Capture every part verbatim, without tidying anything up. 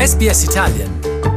S B S Italian.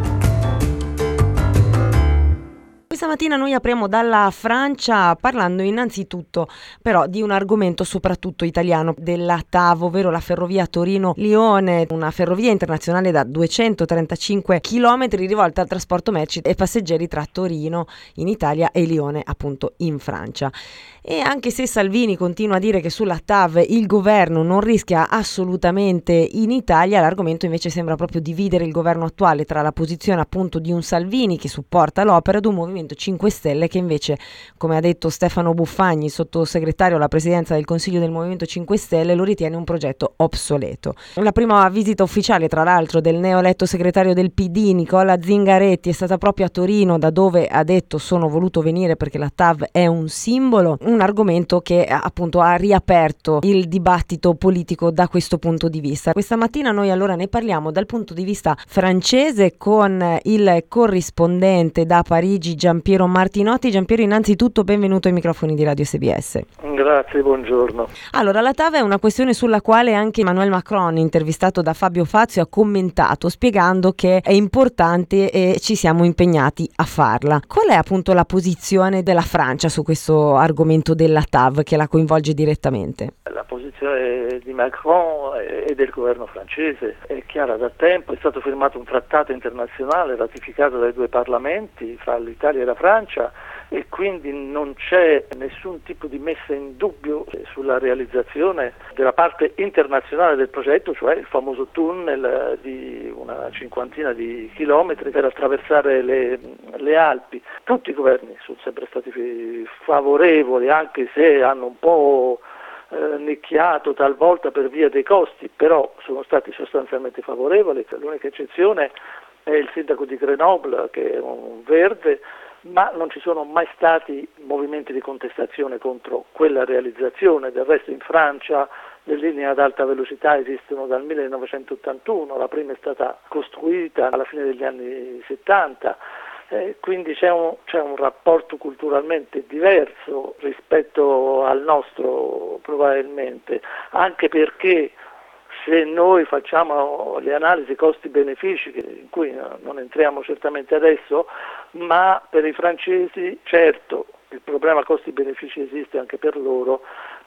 Questa mattina noi apriamo dalla Francia parlando innanzitutto però di un argomento soprattutto italiano, della T A V, ovvero la ferrovia Torino-Lione, una ferrovia internazionale da duecentotrentacinque chilometri rivolta al trasporto merci e passeggeri tra Torino in Italia e Lione appunto in Francia. E anche se Salvini continua a dire che sulla T A V il governo non rischia assolutamente in Italia, l'argomento invece sembra proprio dividere il governo attuale tra la posizione appunto di un Salvini che supporta l'opera ed un Movimento cinque Stelle che invece, come ha detto Stefano Buffagni, sottosegretario alla presidenza del Consiglio del Movimento cinque Stelle, lo ritiene un progetto obsoleto. La prima visita ufficiale, tra l'altro, del neoeletto segretario del P D, Nicola Zingaretti, è stata proprio a Torino, da dove ha detto sono voluto venire perché la T A V è un simbolo, un argomento che appunto ha riaperto il dibattito politico da questo punto di vista. Questa mattina noi allora ne parliamo dal punto di vista francese con il corrispondente da Parigi Giampiero Martinotti. Giampiero, innanzitutto benvenuto ai microfoni di Radio S B S. Grazie, buongiorno. Allora, la T A V è una questione sulla quale anche Emmanuel Macron, intervistato da Fabio Fazio, ha commentato spiegando che è importante e ci siamo impegnati a farla. Qual è appunto la posizione della Francia su questo argomento della T A V che la coinvolge direttamente? La posizione di Macron e del governo francese è chiara da tempo, è stato firmato un trattato internazionale ratificato dai due parlamenti fra l'Italia e la Francia e quindi non c'è nessun tipo di messa in dubbio sulla realizzazione della parte internazionale del progetto, cioè il famoso tunnel di una cinquantina di chilometri per attraversare le, le Alpi. Tutti i governi sono sempre stati favorevoli, anche se hanno un po' eh, nicchiato talvolta per via dei costi, però sono stati sostanzialmente favorevoli. L'unica eccezione è il sindaco di Grenoble, che è un verde, ma non ci sono mai stati movimenti di contestazione contro quella realizzazione. Del resto in Francia le linee ad alta velocità esistono dal millenovecentottantuno, la prima è stata costruita alla fine degli anni settanta, eh, quindi c'è un, c'è un rapporto culturalmente diverso rispetto al nostro probabilmente, anche perché se noi facciamo le analisi costi-benefici, in cui non entriamo certamente adesso, ma per i francesi certo il problema costi-benefici esiste anche per loro,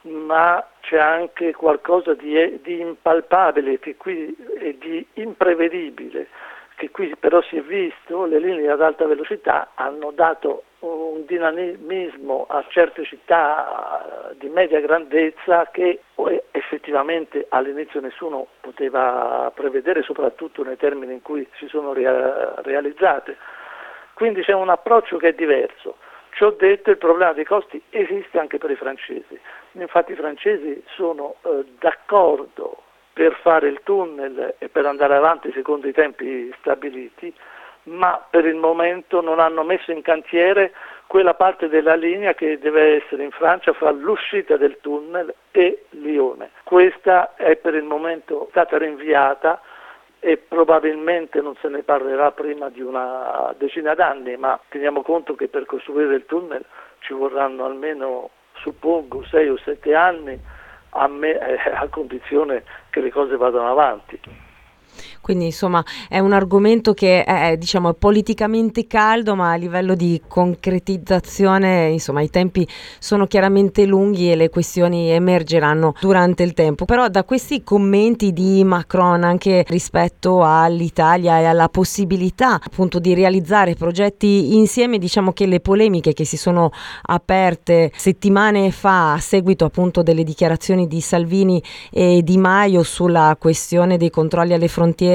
ma c'è anche qualcosa di, di impalpabile che qui è di imprevedibile, che qui però si è visto. Le linee ad alta velocità hanno dato un dinamismo a certe città di media grandezza che effettivamente all'inizio nessuno poteva prevedere, soprattutto nei termini in cui si sono rea- realizzate. Quindi c'è un approccio che è diverso. Ciò detto, il problema dei costi esiste anche per i francesi. Infatti i francesi sono eh, d'accordo per fare il tunnel e per andare avanti secondo i tempi stabiliti, ma per il momento non hanno messo in cantiere quella parte della linea che deve essere in Francia fra l'uscita del tunnel e Lione. Questa è per il momento stata rinviata e probabilmente non se ne parlerà prima di una decina d'anni, ma teniamo conto che per costruire il tunnel ci vorranno almeno, suppongo, sei o sette anni, a, me, eh, a condizione che le cose vadano avanti. Quindi insomma è un argomento che è, diciamo, politicamente caldo, ma a livello di concretizzazione insomma i tempi sono chiaramente lunghi e le questioni emergeranno durante il tempo. Però da questi commenti di Macron anche rispetto all'Italia e alla possibilità appunto di realizzare progetti insieme, diciamo che le polemiche che si sono aperte settimane fa a seguito appunto delle dichiarazioni di Salvini e Di Maio sulla questione dei controlli alle frontiere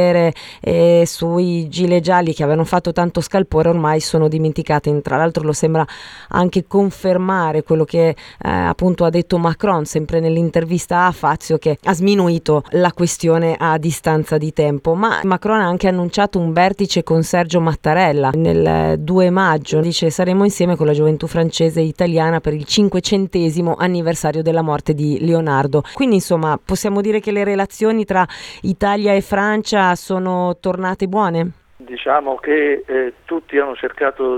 e sui gilet gialli che avevano fatto tanto scalpore ormai sono dimenticate. Tra l'altro lo sembra anche confermare quello che eh, appunto ha detto Macron sempre nell'intervista a Fazio, che ha sminuito la questione a distanza di tempo. Ma Macron ha anche annunciato un vertice con Sergio Mattarella nel due maggio, dice saremo insieme con la gioventù francese e italiana per il cinquecentesimo anniversario della morte di Leonardo. Quindi insomma possiamo dire che le relazioni tra Italia e Francia sono tornate buone? Diciamo che eh, tutti hanno cercato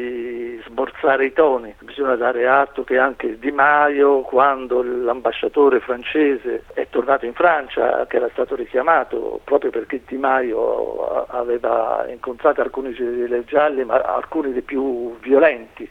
di smorzare i toni. Bisogna dare atto che anche Di Maio, quando l'ambasciatore francese è tornato in Francia, che era stato richiamato proprio perché Di Maio aveva incontrato alcuni gilet gialli, ma alcuni dei più violenti,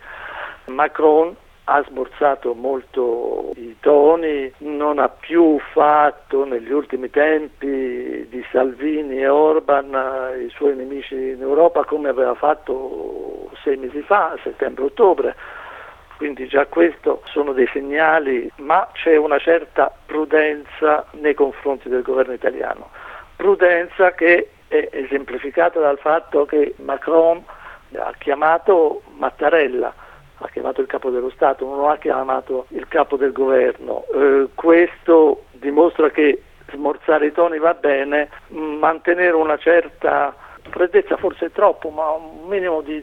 Macron ha sborsato molto i toni, non ha più fatto negli ultimi tempi di Salvini e Orban i suoi nemici in Europa come aveva fatto sei mesi fa, settembre-ottobre, quindi già questo sono dei segnali, ma c'è una certa prudenza nei confronti del governo italiano, prudenza che è esemplificata dal fatto che Macron ha chiamato Mattarella, ha chiamato il capo dello Stato, non ha chiamato il capo del governo. Eh, questo dimostra che smorzare i toni va bene, mantenere una certa freddezza forse è troppo, ma un minimo di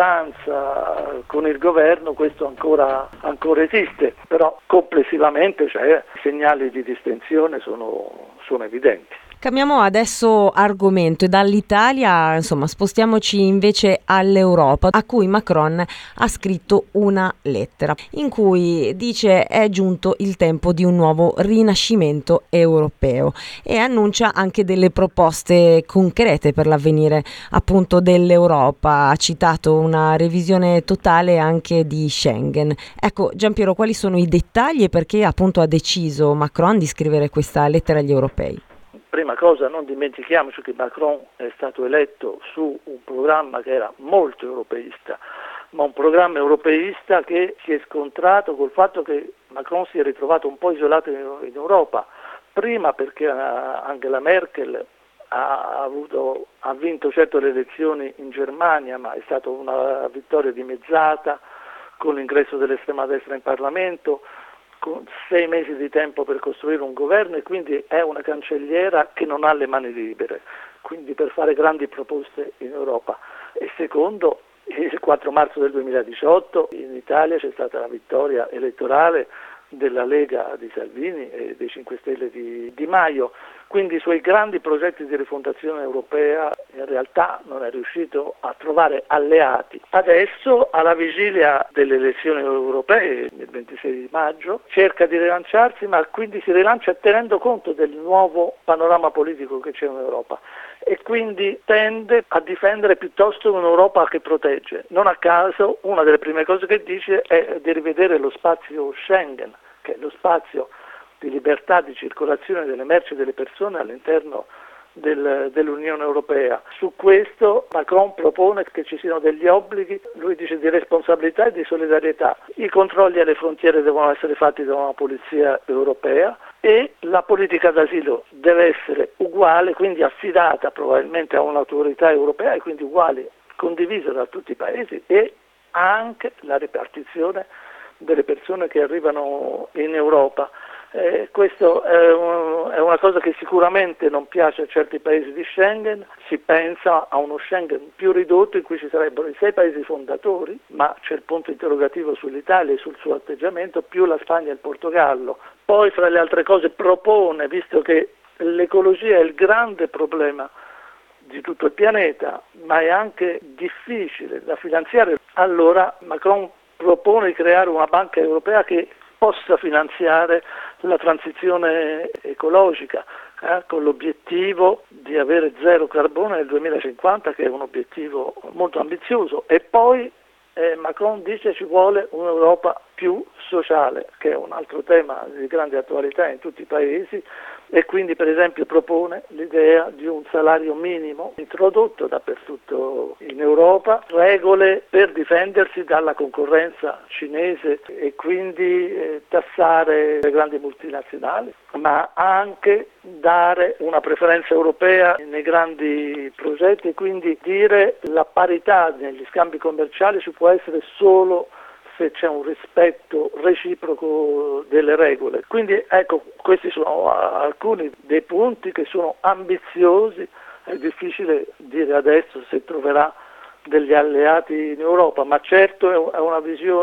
distanza con il governo, questo ancora, ancora esiste, però complessivamente cioè, i segnali di distensione sono, sono evidenti. Cambiamo adesso argomento e dall'Italia, insomma, spostiamoci invece all'Europa, a cui Macron ha scritto una lettera in cui dice è giunto il tempo di un nuovo rinascimento europeo e annuncia anche delle proposte concrete per l'avvenire appunto dell'Europa. Ha citato una revisione totale anche di Schengen. Ecco, Giampiero, quali sono i dettagli e perché appunto ha deciso Macron di scrivere questa lettera agli europei? Prima cosa, non dimentichiamoci che Macron è stato eletto su un programma che era molto europeista, ma un programma europeista che si è scontrato col fatto che Macron si è ritrovato un po' isolato in Europa, prima perché Angela Merkel ha, avuto, ha vinto certo le elezioni in Germania, ma è stata una vittoria dimezzata con l'ingresso dell'estrema destra in Parlamento, con sei mesi di tempo per costruire un governo e quindi è una cancelliera che non ha le mani libere, quindi per fare grandi proposte in Europa. E secondo, il quattro marzo del duemiladiciotto in Italia c'è stata la vittoria elettorale della Lega di Salvini e dei cinque Stelle di Di Maio, quindi i suoi grandi progetti di rifondazione europea in realtà non è riuscito a trovare alleati. Adesso, alla vigilia delle elezioni europee, il ventisei maggio, cerca di rilanciarsi, ma quindi si rilancia tenendo conto del nuovo panorama politico che c'è in Europa e quindi tende a difendere piuttosto un'Europa che protegge. Non a caso una delle prime cose che dice è di rivedere lo spazio Schengen, che è lo spazio di libertà di circolazione delle merci e delle persone all'interno del, dell'Unione Europea. Su questo Macron propone che ci siano degli obblighi, lui dice di responsabilità e di solidarietà. I controlli alle frontiere devono essere fatti da una polizia europea e la politica d'asilo deve essere uguale, quindi affidata probabilmente a un'autorità europea e quindi uguale, condivisa da tutti i paesi, e anche la ripartizione delle persone che arrivano in Europa. Eh, questo è, un, è una cosa che sicuramente non piace a certi paesi di Schengen. Si pensa a uno Schengen più ridotto in cui ci sarebbero i sei paesi fondatori, ma c'è il punto interrogativo sull'Italia e sul suo atteggiamento, più la Spagna e il Portogallo. Poi, fra le altre cose, propone, visto che l'ecologia è il grande problema di tutto il pianeta, ma è anche difficile da finanziare, allora Macron propone di creare una banca europea che possa finanziare la transizione ecologica, eh, con l'obiettivo di avere zero carbone nel duemilacinquanta, che è un obiettivo molto ambizioso. E poi eh, Macron dice ci vuole un'Europa più sociale, che è un altro tema di grande attualità in tutti i paesi, e quindi per esempio propone l'idea di un salario minimo introdotto dappertutto in Europa, regole per difendersi dalla concorrenza cinese e quindi eh, tassare le grandi multinazionali, ma anche dare una preferenza europea nei grandi progetti e quindi dire la parità negli scambi commerciali ci può essere solo se c'è un rispetto reciproco delle regole. Quindi ecco, questi sono alcuni dei punti che sono ambiziosi, è difficile dire adesso se troverà degli alleati in Europa, ma certo è una visione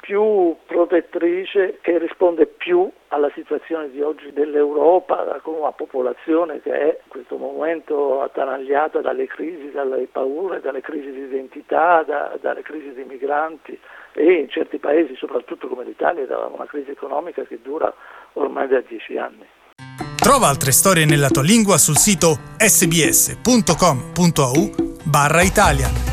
più protettrice, che risponde più alla situazione di oggi dell'Europa, con una popolazione che è in questo momento attanagliata dalle crisi, dalle paure, dalle crisi di identità, da, dalle crisi di migranti e in certi paesi, soprattutto come l'Italia, da una crisi economica che dura ormai da dieci anni. Trova altre storie nella tua lingua sul sito sbs punto com punto a u barra Italia.